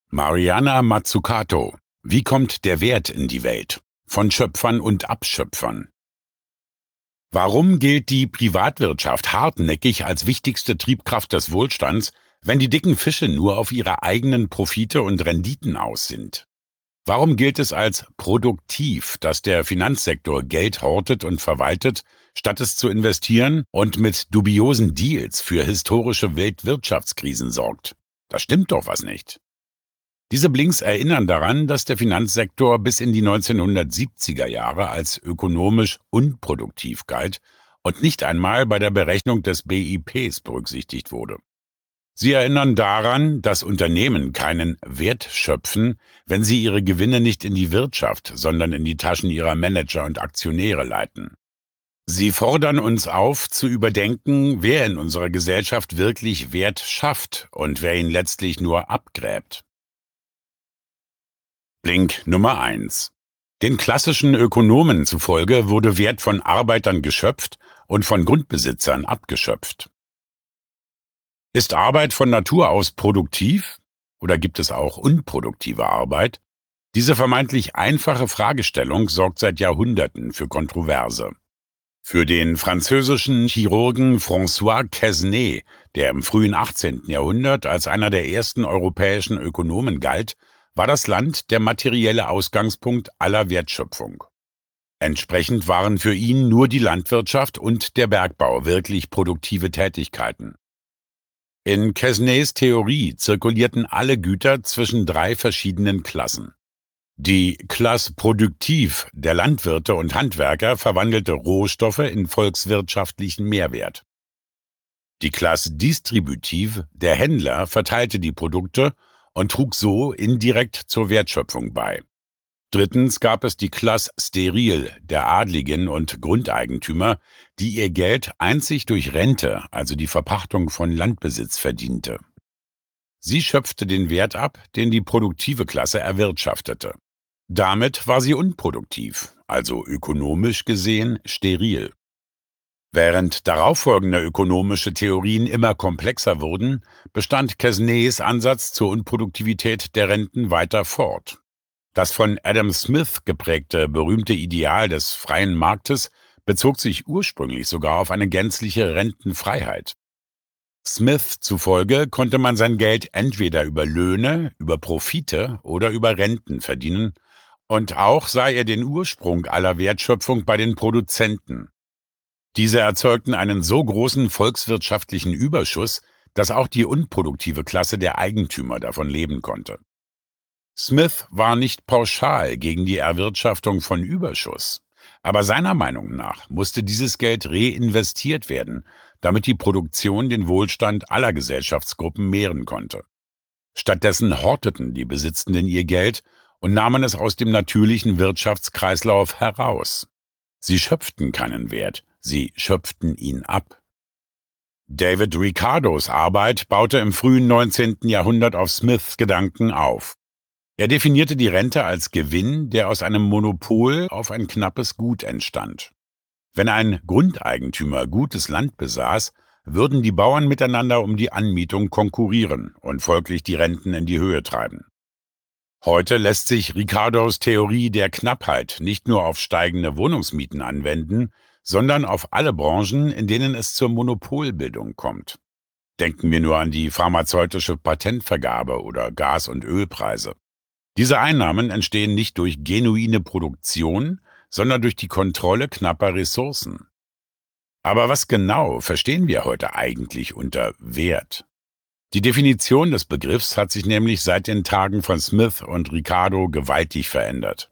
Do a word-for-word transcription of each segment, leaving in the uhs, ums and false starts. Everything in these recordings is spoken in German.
Mariana Mazzucato: Wie kommt der Wert in die Welt? Von Schöpfern und Abschöpfern. Warum gilt die Privatwirtschaft hartnäckig als wichtigste Triebkraft des Wohlstands, wenn die dicken Fische nur auf ihre eigenen Profite und Renditen aus sind? Warum gilt es als produktiv, dass der Finanzsektor Geld hortet und verwaltet, statt es zu investieren und mit dubiosen Deals für historische Weltwirtschaftskrisen sorgt? Da stimmt doch was nicht. Diese Blinks erinnern daran, dass der Finanzsektor bis in die neunzehnhundertsiebziger Jahre als ökonomisch unproduktiv galt und nicht einmal bei der Berechnung des B I Ps berücksichtigt wurde. Sie erinnern daran, dass Unternehmen keinen Wert schöpfen, wenn sie ihre Gewinne nicht in die Wirtschaft, sondern in die Taschen ihrer Manager und Aktionäre leiten. Sie fordern uns auf, zu überdenken, wer in unserer Gesellschaft wirklich Wert schafft und wer ihn letztlich nur abgräbt. Blink Nummer eins. Den klassischen Ökonomen zufolge wurde Wert von Arbeitern geschöpft und von Grundbesitzern abgeschöpft. Ist Arbeit von Natur aus produktiv oder gibt es auch unproduktive Arbeit? Diese vermeintlich einfache Fragestellung sorgt seit Jahrhunderten für Kontroverse. Für den französischen Chirurgen François Quesnay, der im frühen achtzehnten Jahrhundert als einer der ersten europäischen Ökonomen galt, war das Land der materielle Ausgangspunkt aller Wertschöpfung. Entsprechend waren für ihn nur die Landwirtschaft und der Bergbau wirklich produktive Tätigkeiten. In Quesnays Theorie zirkulierten alle Güter zwischen drei verschiedenen Klassen. Die Classe productive der Landwirte und Handwerker verwandelte Rohstoffe in volkswirtschaftlichen Mehrwert. Die Classe distributive der Händler verteilte die Produkte und trug so indirekt zur Wertschöpfung bei. Drittens gab es die Classe steril der Adligen und Grundeigentümer, die ihr Geld einzig durch Rente, also die Verpachtung von Landbesitz, verdiente. Sie schöpfte den Wert ab, den die produktive Klasse erwirtschaftete. Damit war sie unproduktiv, also ökonomisch gesehen steril. Während darauffolgende ökonomische Theorien immer komplexer wurden, bestand Quesnays Ansatz zur Unproduktivität der Renten weiter fort. Das von Adam Smith geprägte berühmte Ideal des freien Marktes bezog sich ursprünglich sogar auf eine gänzliche Rentenfreiheit. Smith zufolge konnte man sein Geld entweder über Löhne, über Profite oder über Renten verdienen, und auch sah er den Ursprung aller Wertschöpfung bei den Produzenten. Diese erzeugten einen so großen volkswirtschaftlichen Überschuss, dass auch die unproduktive Klasse der Eigentümer davon leben konnte. Smith war nicht pauschal gegen die Erwirtschaftung von Überschuss, aber seiner Meinung nach musste dieses Geld reinvestiert werden, damit die Produktion den Wohlstand aller Gesellschaftsgruppen mehren konnte. Stattdessen horteten die Besitzenden ihr Geld und nahmen es aus dem natürlichen Wirtschaftskreislauf heraus. Sie schöpften keinen Wert, sie schöpften ihn ab. David Ricardos Arbeit baute im frühen neunzehnten Jahrhundert auf Smiths Gedanken auf. Er definierte die Rente als Gewinn, der aus einem Monopol auf ein knappes Gut entstand. Wenn ein Grundeigentümer gutes Land besaß, würden die Bauern miteinander um die Anmietung konkurrieren und folglich die Renten in die Höhe treiben. Heute lässt sich Ricardos Theorie der Knappheit nicht nur auf steigende Wohnungsmieten anwenden, sondern auf alle Branchen, in denen es zur Monopolbildung kommt. Denken wir nur an die pharmazeutische Patentvergabe oder Gas- und Ölpreise. Diese Einnahmen entstehen nicht durch genuine Produktion, sondern durch die Kontrolle knapper Ressourcen. Aber was genau verstehen wir heute eigentlich unter Wert? Die Definition des Begriffs hat sich nämlich seit den Tagen von Smith und Ricardo gewaltig verändert.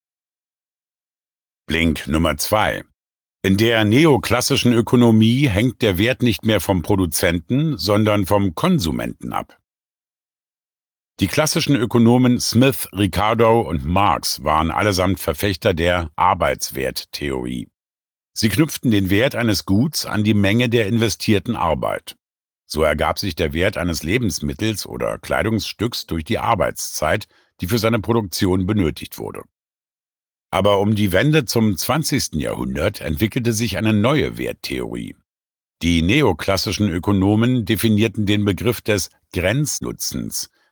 Blink Nummer zwei. In der neoklassischen Ökonomie hängt der Wert nicht mehr vom Produzenten, sondern vom Konsumenten ab. Die klassischen Ökonomen Smith, Ricardo und Marx waren allesamt Verfechter der Arbeitswerttheorie. Sie knüpften den Wert eines Guts an die Menge der investierten Arbeit. So ergab sich der Wert eines Lebensmittels oder Kleidungsstücks durch die Arbeitszeit, die für seine Produktion benötigt wurde. Aber um die Wende zum zwanzigsten Jahrhundert entwickelte sich eine neue Werttheorie. Die neoklassischen Ökonomen definierten den Begriff des Grenznutzens,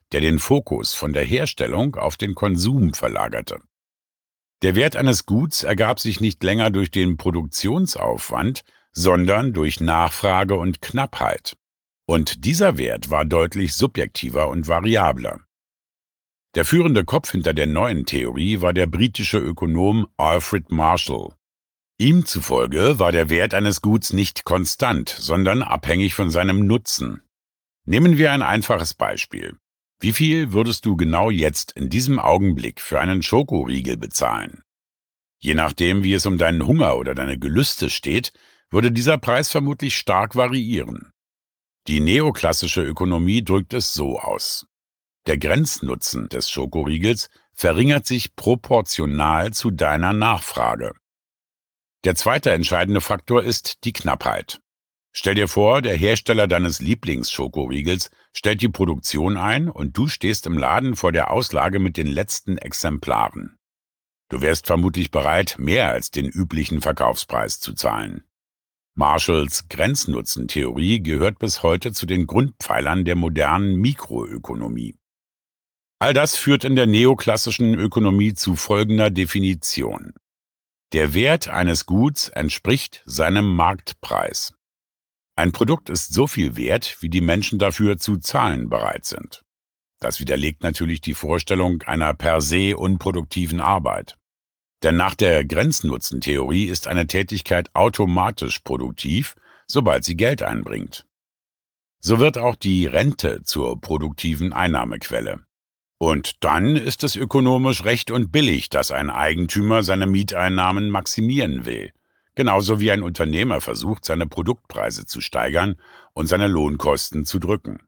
der den Fokus von der Herstellung auf den Konsum verlagerte. Der Wert eines Guts ergab sich nicht länger durch den Produktionsaufwand, sondern durch Nachfrage und Knappheit. Und dieser Wert war deutlich subjektiver und variabler. Der führende Kopf hinter der neuen Theorie war der britische Ökonom Alfred Marshall. Ihm zufolge war der Wert eines Guts nicht konstant, sondern abhängig von seinem Nutzen. Nehmen wir ein einfaches Beispiel. Wie viel würdest du genau jetzt in diesem Augenblick für einen Schokoriegel bezahlen? Je nachdem, wie es um deinen Hunger oder deine Gelüste steht, würde dieser Preis vermutlich stark variieren. Die neoklassische Ökonomie drückt es so aus. Der Grenznutzen des Schokoriegels verringert sich proportional zu deiner Nachfrage. Der zweite entscheidende Faktor ist die Knappheit. Stell dir vor, der Hersteller deines Lieblingsschokoriegels stellt die Produktion ein und du stehst im Laden vor der Auslage mit den letzten Exemplaren. Du wärst vermutlich bereit, mehr als den üblichen Verkaufspreis zu zahlen. Marshalls Grenznutzentheorie gehört bis heute zu den Grundpfeilern der modernen Mikroökonomie. All das führt in der neoklassischen Ökonomie zu folgender Definition. Der Wert eines Guts entspricht seinem Marktpreis. Ein Produkt ist so viel wert, wie die Menschen dafür zu zahlen bereit sind. Das widerlegt natürlich die Vorstellung einer per se unproduktiven Arbeit. Denn nach der Grenznutzentheorie ist eine Tätigkeit automatisch produktiv, sobald sie Geld einbringt. So wird auch die Rente zur produktiven Einnahmequelle. Und dann ist es ökonomisch recht und billig, dass ein Eigentümer seine Mieteinnahmen maximieren will. Genauso wie ein Unternehmer versucht, seine Produktpreise zu steigern und seine Lohnkosten zu drücken.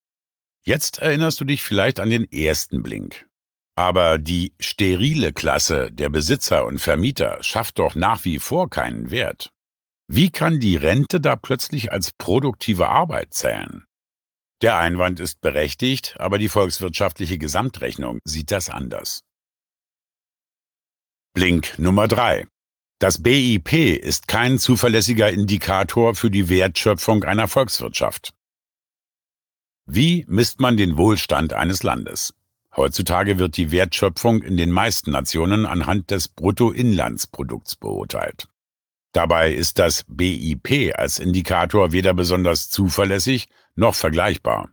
Jetzt erinnerst du dich vielleicht an den ersten Blink. Aber die sterile Klasse der Besitzer und Vermieter schafft doch nach wie vor keinen Wert. Wie kann die Rente da plötzlich als produktive Arbeit zählen? Der Einwand ist berechtigt, aber die volkswirtschaftliche Gesamtrechnung sieht das anders. Blink Nummer drei. Das B I P ist kein zuverlässiger Indikator für die Wertschöpfung einer Volkswirtschaft. Wie misst man den Wohlstand eines Landes? Heutzutage wird die Wertschöpfung in den meisten Nationen anhand des Bruttoinlandsprodukts beurteilt. Dabei ist das B I P als Indikator weder besonders zuverlässig noch vergleichbar.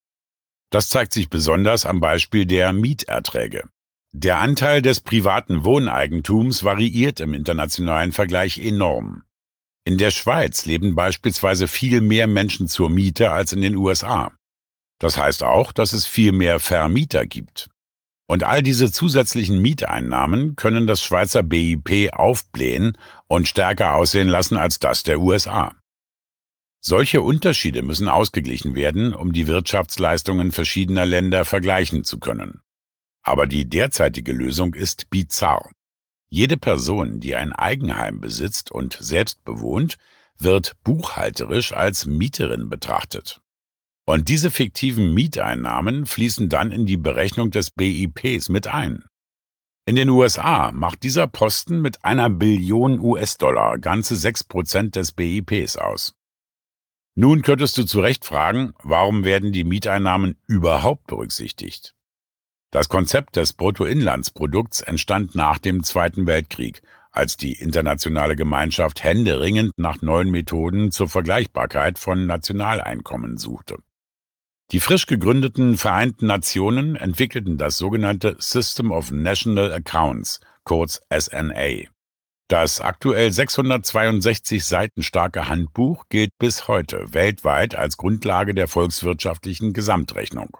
Das zeigt sich besonders am Beispiel der Mieterträge. Der Anteil des privaten Wohneigentums variiert im internationalen Vergleich enorm. In der Schweiz leben beispielsweise viel mehr Menschen zur Miete als in den U S A. Das heißt auch, dass es viel mehr Vermieter gibt. Und all diese zusätzlichen Mieteinnahmen können das Schweizer B I P aufblähen und stärker aussehen lassen als das der U S A. Solche Unterschiede müssen ausgeglichen werden, um die Wirtschaftsleistungen verschiedener Länder vergleichen zu können. Aber die derzeitige Lösung ist bizarr. Jede Person, die ein Eigenheim besitzt und selbst bewohnt, wird buchhalterisch als Mieterin betrachtet. Und diese fiktiven Mieteinnahmen fließen dann in die Berechnung des B I Ps mit ein. In den U S A macht dieser Posten mit einer Billion U S-Dollar ganze sechs Prozent des B I Ps aus. Nun könntest du zu Recht fragen, warum werden die Mieteinnahmen überhaupt berücksichtigt? Das Konzept des Bruttoinlandsprodukts entstand nach dem Zweiten Weltkrieg, als die internationale Gemeinschaft händeringend nach neuen Methoden zur Vergleichbarkeit von Nationaleinkommen suchte. Die frisch gegründeten Vereinten Nationen entwickelten das sogenannte System of National Accounts, kurz S N A. Das aktuell sechshundertzweiundsechzig Seiten starke Handbuch gilt bis heute weltweit als Grundlage der volkswirtschaftlichen Gesamtrechnung.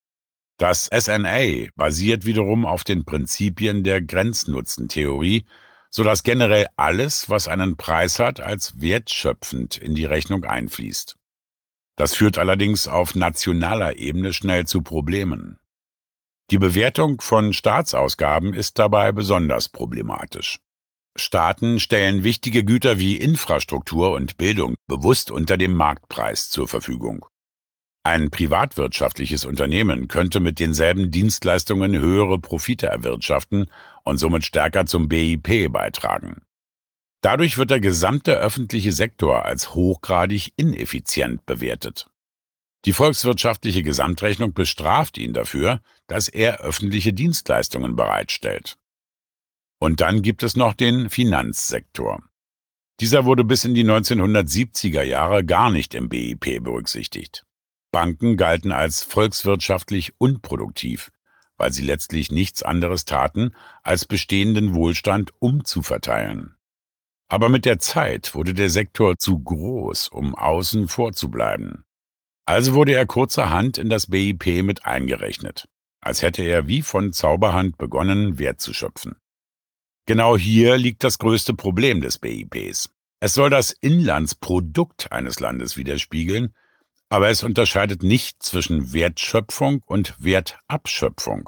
Das S N A basiert wiederum auf den Prinzipien der Grenznutzentheorie, sodass generell alles, was einen Preis hat, als wertschöpfend in die Rechnung einfließt. Das führt allerdings auf nationaler Ebene schnell zu Problemen. Die Bewertung von Staatsausgaben ist dabei besonders problematisch. Staaten stellen wichtige Güter wie Infrastruktur und Bildung bewusst unter dem Marktpreis zur Verfügung. Ein privatwirtschaftliches Unternehmen könnte mit denselben Dienstleistungen höhere Profite erwirtschaften und somit stärker zum B I P beitragen. Dadurch wird der gesamte öffentliche Sektor als hochgradig ineffizient bewertet. Die volkswirtschaftliche Gesamtrechnung bestraft ihn dafür, dass er öffentliche Dienstleistungen bereitstellt. Und dann gibt es noch den Finanzsektor. Dieser wurde bis in die neunzehnhundertsiebziger Jahre gar nicht im B I P berücksichtigt. Banken galten als volkswirtschaftlich unproduktiv, weil sie letztlich nichts anderes taten, als bestehenden Wohlstand umzuverteilen. Aber mit der Zeit wurde der Sektor zu groß, um außen vor zu bleiben. Also wurde er kurzerhand in das B I P mit eingerechnet, als hätte er wie von Zauberhand begonnen, Wert zu schöpfen. Genau hier liegt das größte Problem des B I Ps. Es soll das Inlandsprodukt eines Landes widerspiegeln, aber es unterscheidet nicht zwischen Wertschöpfung und Wertabschöpfung.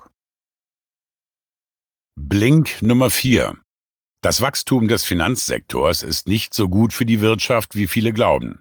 Blink Nummer vier. Das Wachstum des Finanzsektors ist nicht so gut für die Wirtschaft, wie viele glauben.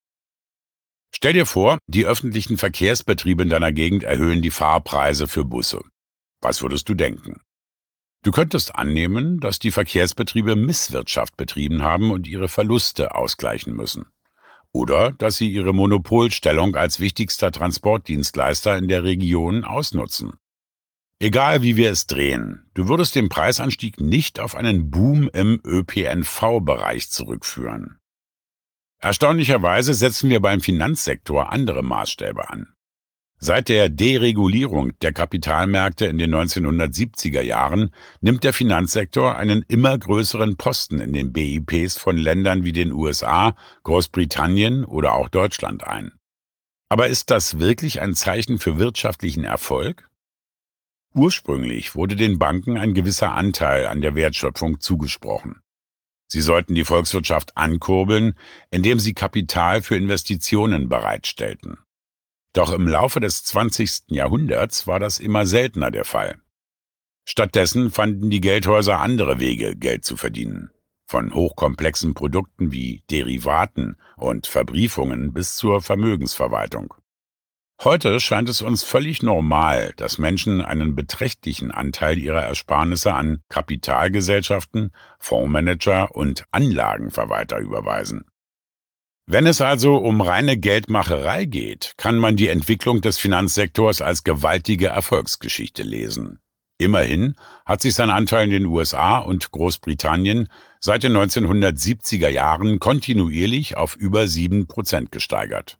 Stell dir vor, die öffentlichen Verkehrsbetriebe in deiner Gegend erhöhen die Fahrpreise für Busse. Was würdest du denken? Du könntest annehmen, dass die Verkehrsbetriebe Misswirtschaft betrieben haben und ihre Verluste ausgleichen müssen. Oder dass sie ihre Monopolstellung als wichtigster Transportdienstleister in der Region ausnutzen. Egal wie wir es drehen, du würdest den Preisanstieg nicht auf einen Boom im Ö P N V-Bereich zurückführen. Erstaunlicherweise setzen wir beim Finanzsektor andere Maßstäbe an. Seit der Deregulierung der Kapitalmärkte in den neunzehnhundertsiebziger Jahren nimmt der Finanzsektor einen immer größeren Posten in den B I Ps von Ländern wie den U S A, Großbritannien oder auch Deutschland ein. Aber ist das wirklich ein Zeichen für wirtschaftlichen Erfolg? Ursprünglich wurde den Banken ein gewisser Anteil an der Wertschöpfung zugesprochen. Sie sollten die Volkswirtschaft ankurbeln, indem sie Kapital für Investitionen bereitstellten. Doch im Laufe des zwanzigsten Jahrhunderts war das immer seltener der Fall. Stattdessen fanden die Geldhäuser andere Wege, Geld zu verdienen. Von hochkomplexen Produkten wie Derivaten und Verbriefungen bis zur Vermögensverwaltung. Heute scheint es uns völlig normal, dass Menschen einen beträchtlichen Anteil ihrer Ersparnisse an Kapitalgesellschaften, Fondsmanager und Anlagenverwalter überweisen. Wenn es also um reine Geldmacherei geht, kann man die Entwicklung des Finanzsektors als gewaltige Erfolgsgeschichte lesen. Immerhin hat sich sein Anteil in den U S A und Großbritannien seit den neunzehnhundertsiebziger Jahren kontinuierlich auf über sieben Prozent gesteigert.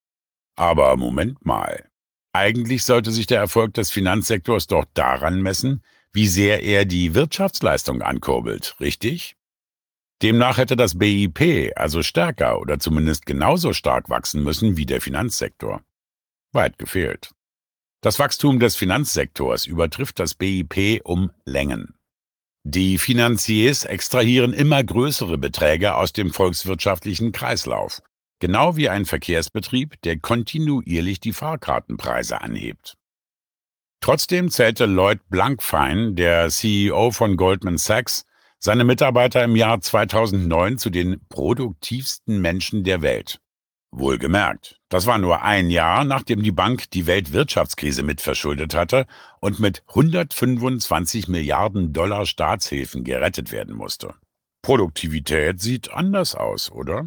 Aber Moment mal. Eigentlich sollte sich der Erfolg des Finanzsektors doch daran messen, wie sehr er die Wirtschaftsleistung ankurbelt, richtig? Demnach hätte das B I P also stärker oder zumindest genauso stark wachsen müssen wie der Finanzsektor. Weit gefehlt. Das Wachstum des Finanzsektors übertrifft das B I P um Längen. Die Finanziers extrahieren immer größere Beträge aus dem volkswirtschaftlichen Kreislauf, genau wie ein Verkehrsbetrieb, der kontinuierlich die Fahrkartenpreise anhebt. Trotzdem zählte Lloyd Blankfein, der C E O von Goldman Sachs, seine Mitarbeiter im Jahr zweitausendneun zu den produktivsten Menschen der Welt. Wohlgemerkt, das war nur ein Jahr, nachdem die Bank die Weltwirtschaftskrise mitverschuldet hatte und mit hundertfünfundzwanzig Milliarden Dollar Staatshilfen gerettet werden musste. Produktivität sieht anders aus, oder?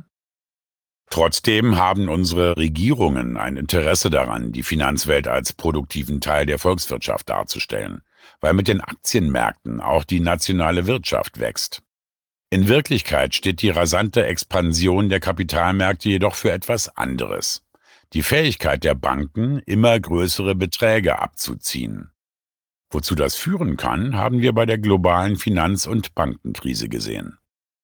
Trotzdem haben unsere Regierungen ein Interesse daran, die Finanzwelt als produktiven Teil der Volkswirtschaft darzustellen, weil mit den Aktienmärkten auch die nationale Wirtschaft wächst. In Wirklichkeit steht die rasante Expansion der Kapitalmärkte jedoch für etwas anderes: die Fähigkeit der Banken, immer größere Beträge abzuziehen. Wozu das führen kann, haben wir bei der globalen Finanz- und Bankenkrise gesehen.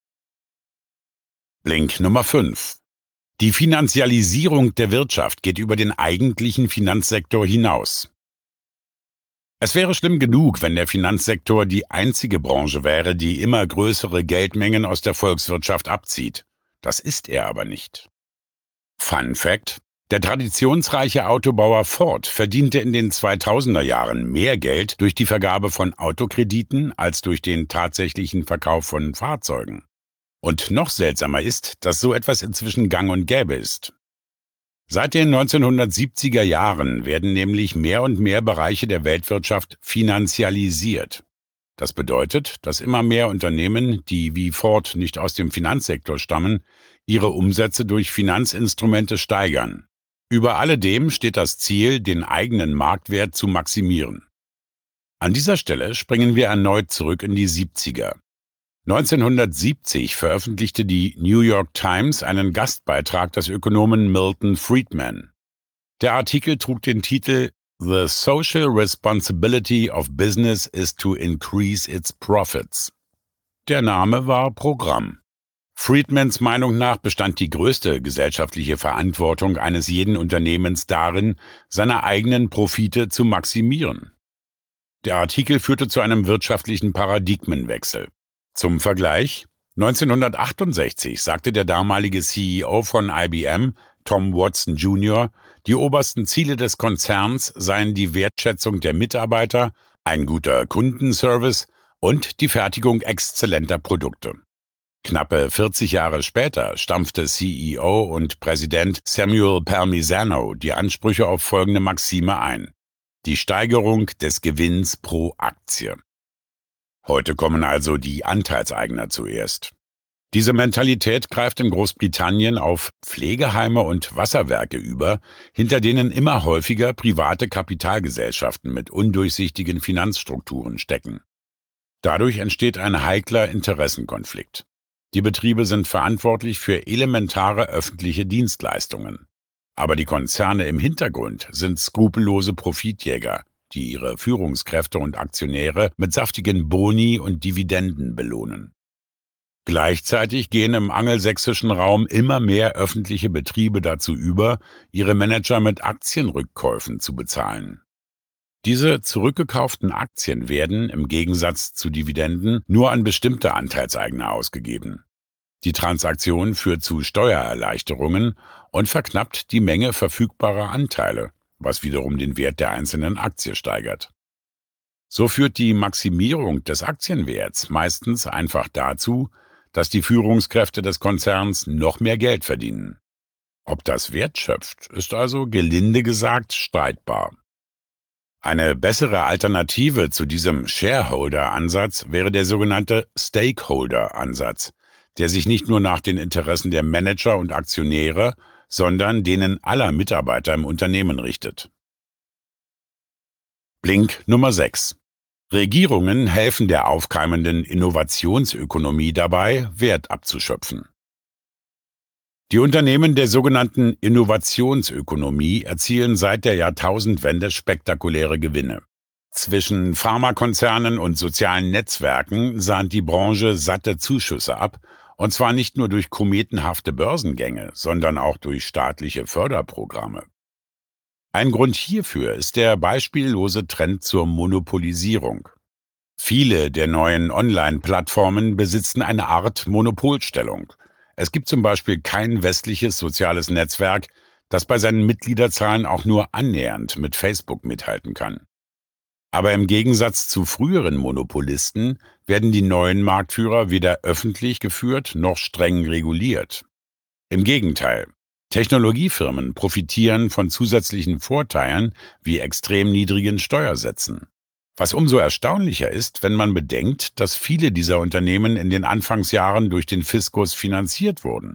Blink Nummer fünf. Die Finanzialisierung der Wirtschaft geht über den eigentlichen Finanzsektor hinaus. Es wäre schlimm genug, wenn der Finanzsektor die einzige Branche wäre, die immer größere Geldmengen aus der Volkswirtschaft abzieht. Das ist er aber nicht. Fun Fact: Der traditionsreiche Autobauer Ford verdiente in den zweitausender Jahren mehr Geld durch die Vergabe von Autokrediten als durch den tatsächlichen Verkauf von Fahrzeugen. Und noch seltsamer ist, dass so etwas inzwischen gang und gäbe ist. Seit den neunzehnhundertsiebziger Jahren werden nämlich mehr und mehr Bereiche der Weltwirtschaft finanzialisiert. Das bedeutet, dass immer mehr Unternehmen, die wie Ford nicht aus dem Finanzsektor stammen, ihre Umsätze durch Finanzinstrumente steigern. Über alledem steht das Ziel, den eigenen Marktwert zu maximieren. An dieser Stelle springen wir erneut zurück in die siebziger. neunzehnhundertsiebzig veröffentlichte die New York Times einen Gastbeitrag des Ökonomen Milton Friedman. Der Artikel trug den Titel "The Social Responsibility of Business is to Increase its Profits". Der Name war Programm. Friedmans Meinung nach bestand die größte gesellschaftliche Verantwortung eines jeden Unternehmens darin, seine eigenen Profite zu maximieren. Der Artikel führte zu einem wirtschaftlichen Paradigmenwechsel. Zum Vergleich: neunzehnhundertachtundsechzig sagte der damalige C E O von I B M, Tom Watson Junior, die obersten Ziele des Konzerns seien die Wertschätzung der Mitarbeiter, ein guter Kundenservice und die Fertigung exzellenter Produkte. Knappe vierzig Jahre später stampfte C E O und Präsident Samuel Palmisano die Ansprüche auf folgende Maxime ein: die Steigerung des Gewinns pro Aktie. Heute kommen also die Anteilseigner zuerst. Diese Mentalität greift in Großbritannien auf Pflegeheime und Wasserwerke über, hinter denen immer häufiger private Kapitalgesellschaften mit undurchsichtigen Finanzstrukturen stecken. Dadurch entsteht ein heikler Interessenkonflikt. Die Betriebe sind verantwortlich für elementare öffentliche Dienstleistungen. Aber die Konzerne im Hintergrund sind skrupellose Profitjäger, die ihre Führungskräfte und Aktionäre mit saftigen Boni und Dividenden belohnen. Gleichzeitig gehen im angelsächsischen Raum immer mehr öffentliche Betriebe dazu über, ihre Manager mit Aktienrückkäufen zu bezahlen. Diese zurückgekauften Aktien werden, im Gegensatz zu Dividenden, nur an bestimmte Anteilseigner ausgegeben. Die Transaktion führt zu Steuererleichterungen und verknappt die Menge verfügbarer Anteile, was wiederum den Wert der einzelnen Aktie steigert. So führt die Maximierung des Aktienwerts meistens einfach dazu, dass die Führungskräfte des Konzerns noch mehr Geld verdienen. Ob das Wert schöpft, ist also gelinde gesagt streitbar. Eine bessere Alternative zu diesem Shareholder-Ansatz wäre der sogenannte Stakeholder-Ansatz, der sich nicht nur nach den Interessen der Manager und Aktionäre, sondern denen aller Mitarbeiter im Unternehmen richtet. Blink Nummer sechs. Regierungen helfen der aufkeimenden Innovationsökonomie dabei, Wert abzuschöpfen. Die Unternehmen der sogenannten Innovationsökonomie erzielen seit der Jahrtausendwende spektakuläre Gewinne. Zwischen Pharmakonzernen und sozialen Netzwerken sahnt die Branche satte Zuschüsse ab, und zwar nicht nur durch kometenhafte Börsengänge, sondern auch durch staatliche Förderprogramme. Ein Grund hierfür ist der beispiellose Trend zur Monopolisierung. Viele der neuen Online-Plattformen besitzen eine Art Monopolstellung. Es gibt zum Beispiel kein westliches soziales Netzwerk, das bei seinen Mitgliederzahlen auch nur annähernd mit Facebook mithalten kann. Aber im Gegensatz zu früheren Monopolisten werden die neuen Marktführer weder öffentlich geführt noch streng reguliert. Im Gegenteil, Technologiefirmen profitieren von zusätzlichen Vorteilen wie extrem niedrigen Steuersätzen. Was umso erstaunlicher ist, wenn man bedenkt, dass viele dieser Unternehmen in den Anfangsjahren durch den Fiskus finanziert wurden.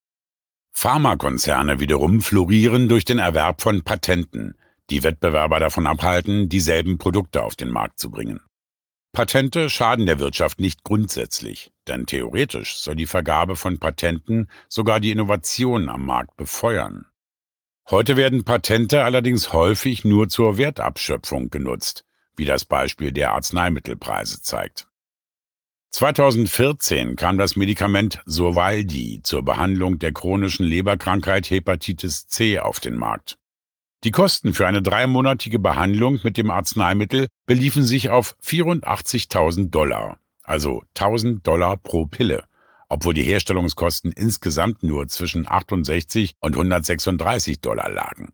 Pharmakonzerne wiederum florieren durch den Erwerb von Patenten, die Wettbewerber davon abhalten, dieselben Produkte auf den Markt zu bringen. Patente schaden der Wirtschaft nicht grundsätzlich, denn theoretisch soll die Vergabe von Patenten sogar die Innovation am Markt befeuern. Heute werden Patente allerdings häufig nur zur Wertabschöpfung genutzt, wie das Beispiel der Arzneimittelpreise zeigt. zweitausendvierzehn kam das Medikament Sovaldi zur Behandlung der chronischen Leberkrankheit Hepatitis C auf den Markt. Die Kosten für eine dreimonatige Behandlung mit dem Arzneimittel beliefen sich auf vierundachtzigtausend Dollar, also tausend Dollar pro Pille, obwohl die Herstellungskosten insgesamt nur zwischen achtundsechzig und hundertsechsunddreißig Dollar lagen.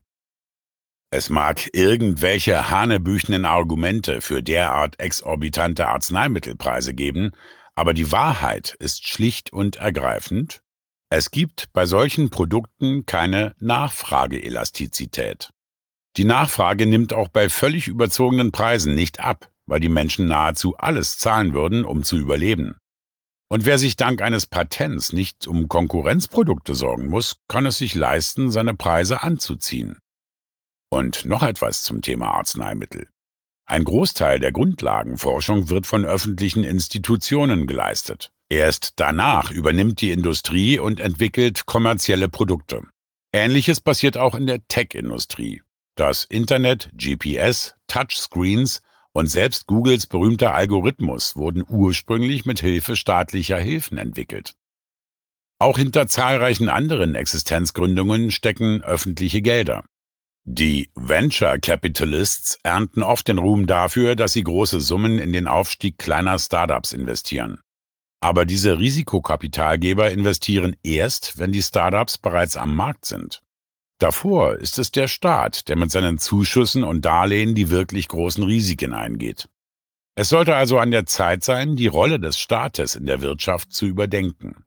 Es mag irgendwelche hanebüchenen Argumente für derart exorbitante Arzneimittelpreise geben, aber die Wahrheit ist schlicht und ergreifend: Es gibt bei solchen Produkten keine Nachfrageelastizität. Die Nachfrage nimmt auch bei völlig überzogenen Preisen nicht ab, weil die Menschen nahezu alles zahlen würden, um zu überleben. Und wer sich dank eines Patents nicht um Konkurrenzprodukte sorgen muss, kann es sich leisten, seine Preise anzuziehen. Und noch etwas zum Thema Arzneimittel. Ein Großteil der Grundlagenforschung wird von öffentlichen Institutionen geleistet. Erst danach übernimmt die Industrie und entwickelt kommerzielle Produkte. Ähnliches passiert auch in der Tech-Industrie. Das Internet, G P S, Touchscreens und selbst Googles berühmter Algorithmus wurden ursprünglich mit Hilfe staatlicher Hilfen entwickelt. Auch hinter zahlreichen anderen Existenzgründungen stecken öffentliche Gelder. Die Venture Capitalists ernten oft den Ruhm dafür, dass sie große Summen in den Aufstieg kleiner Startups investieren. Aber diese Risikokapitalgeber investieren erst, wenn die Startups bereits am Markt sind. Davor ist es der Staat, der mit seinen Zuschüssen und Darlehen die wirklich großen Risiken eingeht. Es sollte also an der Zeit sein, die Rolle des Staates in der Wirtschaft zu überdenken.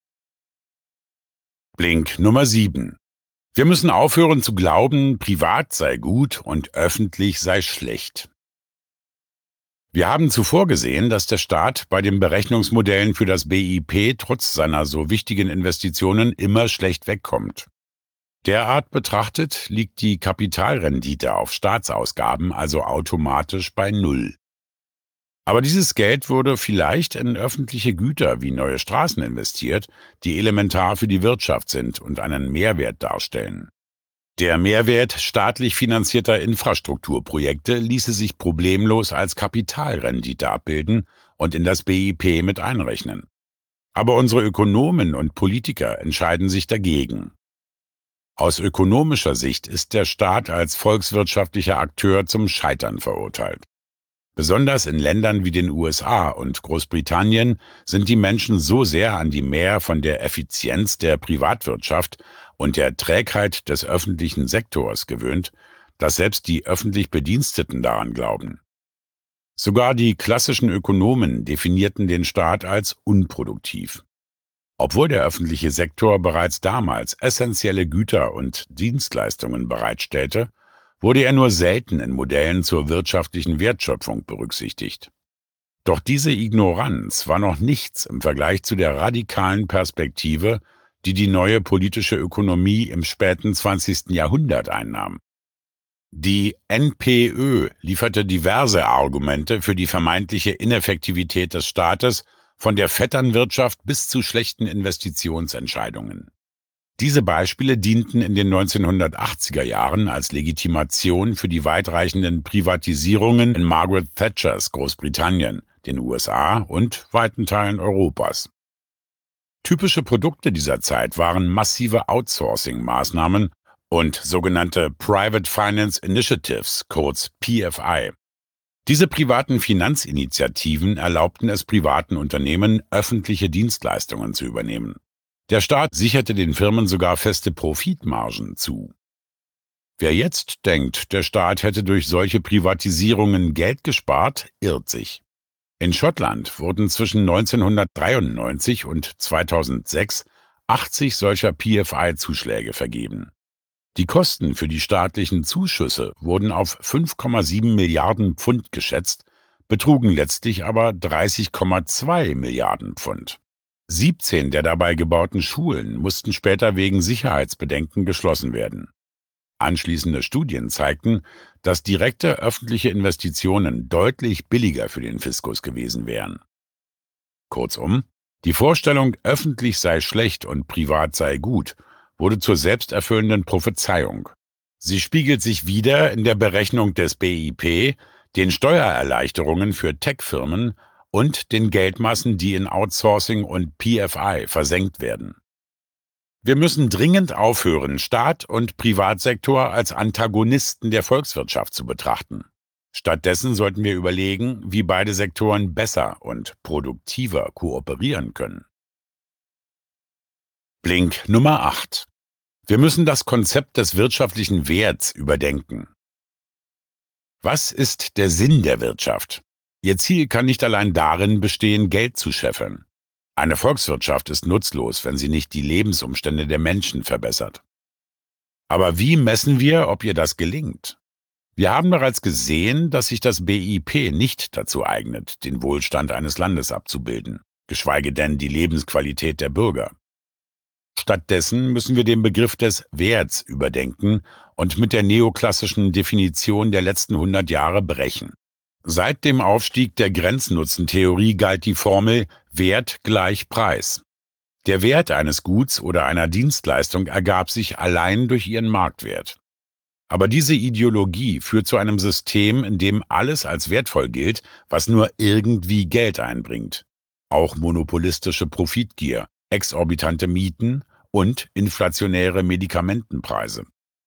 Blink Nummer sieben. Wir müssen aufhören zu glauben, privat sei gut und öffentlich sei schlecht. Wir haben zuvor gesehen, dass der Staat bei den Berechnungsmodellen für das B I P trotz seiner so wichtigen Investitionen immer schlecht wegkommt. Derart betrachtet liegt die Kapitalrendite auf Staatsausgaben also automatisch bei Null. Aber dieses Geld wurde vielleicht in öffentliche Güter wie neue Straßen investiert, die elementar für die Wirtschaft sind und einen Mehrwert darstellen. Der Mehrwert staatlich finanzierter Infrastrukturprojekte ließe sich problemlos als Kapitalrendite abbilden und in das B I P mit einrechnen. Aber unsere Ökonomen und Politiker entscheiden sich dagegen. Aus ökonomischer Sicht ist der Staat als volkswirtschaftlicher Akteur zum Scheitern verurteilt. Besonders in Ländern wie den U S A und Großbritannien sind die Menschen so sehr an die Mehr von der Effizienz der Privatwirtschaft und der Trägheit des öffentlichen Sektors gewöhnt, dass selbst die öffentlich Bediensteten daran glauben. Sogar die klassischen Ökonomen definierten den Staat als unproduktiv. Obwohl der öffentliche Sektor bereits damals essentielle Güter und Dienstleistungen bereitstellte, wurde er nur selten in Modellen zur wirtschaftlichen Wertschöpfung berücksichtigt. Doch diese Ignoranz war noch nichts im Vergleich zu der radikalen Perspektive, die die neue politische Ökonomie im späten zwanzigsten Jahrhundert einnahm. Die N P Ö lieferte diverse Argumente für die vermeintliche Ineffektivität des Staates, von der Vetternwirtschaft bis zu schlechten Investitionsentscheidungen. Diese Beispiele dienten in den neunzehnhundertachtziger Jahren als Legitimation für die weitreichenden Privatisierungen in Margaret Thatchers Großbritannien, den U S A und weiten Teilen Europas. Typische Produkte dieser Zeit waren massive Outsourcing-Maßnahmen und sogenannte Private Finance Initiatives, kurz P F I. Diese privaten Finanzinitiativen erlaubten es privaten Unternehmen, öffentliche Dienstleistungen zu übernehmen. Der Staat sicherte den Firmen sogar feste Profitmargen zu. Wer jetzt denkt, der Staat hätte durch solche Privatisierungen Geld gespart, irrt sich. In Schottland wurden zwischen neunzehnhundertdreiundneunzig und zweitausendsechs achtzig solcher P F I-Zuschläge vergeben. Die Kosten für die staatlichen Zuschüsse wurden auf fünf Komma sieben Milliarden Pfund geschätzt, betrugen letztlich aber dreißig Komma zwei Milliarden Pfund. siebzehn der dabei gebauten Schulen mussten später wegen Sicherheitsbedenken geschlossen werden. Anschließende Studien zeigten, dass direkte öffentliche Investitionen deutlich billiger für den Fiskus gewesen wären. Kurzum, die Vorstellung, öffentlich sei schlecht und privat sei gut, wurde zur selbsterfüllenden Prophezeiung. Sie spiegelt sich wider in der Berechnung des B I P, den Steuererleichterungen für Tech-Firmen und den Geldmassen, die in Outsourcing und P F I versenkt werden. Wir müssen dringend aufhören, Staat und Privatsektor als Antagonisten der Volkswirtschaft zu betrachten. Stattdessen sollten wir überlegen, wie beide Sektoren besser und produktiver kooperieren können. Blink Nummer acht. Wir müssen das Konzept des wirtschaftlichen Werts überdenken. Was ist der Sinn der Wirtschaft? Ihr Ziel kann nicht allein darin bestehen, Geld zu scheffeln. Eine Volkswirtschaft ist nutzlos, wenn sie nicht die Lebensumstände der Menschen verbessert. Aber wie messen wir, ob ihr das gelingt? Wir haben bereits gesehen, dass sich das B I P nicht dazu eignet, den Wohlstand eines Landes abzubilden. geschweige denn die Lebensqualität der Bürger. Stattdessen müssen wir den Begriff des Werts überdenken und mit der neoklassischen Definition der letzten hundert Jahre brechen. Seit dem Aufstieg der Grenznutzentheorie galt die Formel Wert gleich Preis. Der Wert eines Guts oder einer Dienstleistung ergab sich allein durch ihren Marktwert. Aber diese Ideologie führt zu einem System, in dem alles als wertvoll gilt, was nur irgendwie Geld einbringt. Auch monopolistische Profitgier, exorbitante Mieten und inflationäre Medikamentenpreise.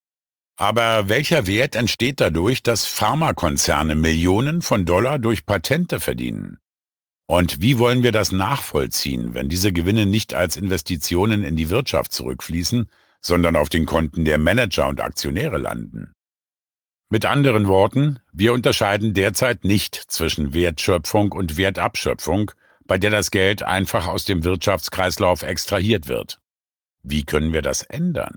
Aber welcher Wert entsteht dadurch, dass Pharmakonzerne Millionen von Dollar durch Patente verdienen? Und wie wollen wir das nachvollziehen, wenn diese Gewinne nicht als Investitionen in die Wirtschaft zurückfließen, sondern auf den Konten der Manager und Aktionäre landen? Mit anderen Worten, wir unterscheiden derzeit nicht zwischen Wertschöpfung und Wertabschöpfung, bei der das Geld einfach aus dem Wirtschaftskreislauf extrahiert wird. Wie können wir das ändern?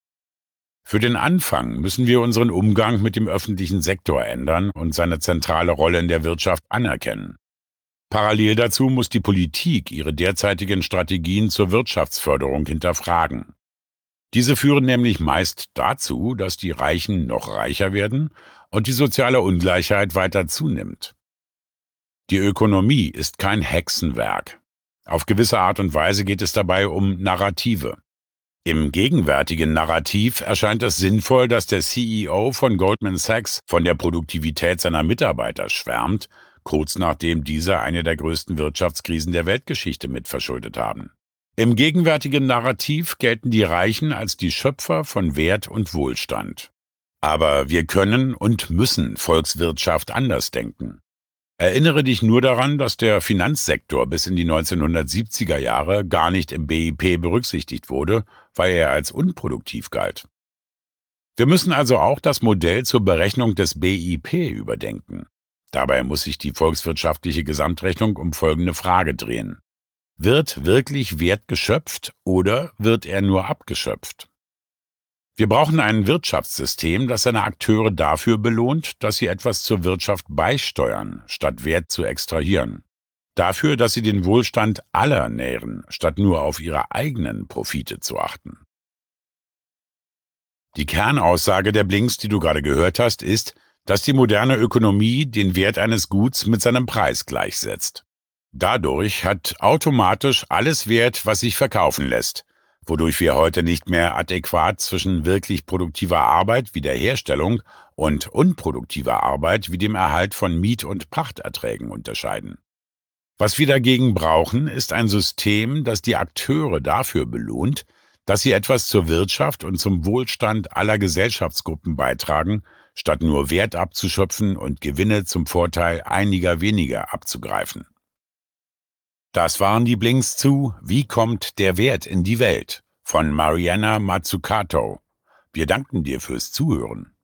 Für den Anfang müssen wir unseren Umgang mit dem öffentlichen Sektor ändern und seine zentrale Rolle in der Wirtschaft anerkennen. Parallel dazu muss die Politik ihre derzeitigen Strategien zur Wirtschaftsförderung hinterfragen. Diese führen nämlich meist dazu, dass die Reichen noch reicher werden und die soziale Ungleichheit weiter zunimmt. Die Ökonomie ist kein Hexenwerk. Auf gewisse Art und Weise geht es dabei um Narrative. Im gegenwärtigen Narrativ erscheint es sinnvoll, dass der C E O von Goldman Sachs von der Produktivität seiner Mitarbeiter schwärmt, kurz nachdem diese eine der größten Wirtschaftskrisen der Weltgeschichte mitverschuldet haben. Im gegenwärtigen Narrativ gelten die Reichen als die Schöpfer von Wert und Wohlstand. Aber wir können und müssen Volkswirtschaft anders denken. Erinnere dich nur daran, dass der Finanzsektor bis in die neunzehnhundertsiebziger Jahre gar nicht im B I P berücksichtigt wurde, weil er als unproduktiv galt. Wir müssen also auch das Modell zur Berechnung des B I P überdenken. Dabei muss sich die volkswirtschaftliche Gesamtrechnung um folgende Frage drehen. Wird wirklich Wert geschöpft oder wird er nur abgeschöpft? Wir brauchen ein Wirtschaftssystem, das seine Akteure dafür belohnt, dass sie etwas zur Wirtschaft beisteuern, statt Wert zu extrahieren. Dafür, dass sie den Wohlstand aller nähren, statt nur auf ihre eigenen Profite zu achten. Die Kernaussage der Blinks, die du gerade gehört hast, ist, dass die moderne Ökonomie den Wert eines Guts mit seinem Preis gleichsetzt. Dadurch hat automatisch alles Wert, was sich verkaufen lässt, wodurch wir heute nicht mehr adäquat zwischen wirklich produktiver Arbeit wie der Herstellung und unproduktiver Arbeit wie dem Erhalt von Miet- und Pachterträgen unterscheiden. Was wir dagegen brauchen, ist ein System, das die Akteure dafür belohnt, dass sie etwas zur Wirtschaft und zum Wohlstand aller Gesellschaftsgruppen beitragen, statt nur Wert abzuschöpfen und Gewinne zum Vorteil einiger weniger abzugreifen. Das waren die Blinks zu Wie kommt der Wert in die Welt? Von Mariana Mazzucato. Wir danken dir fürs Zuhören.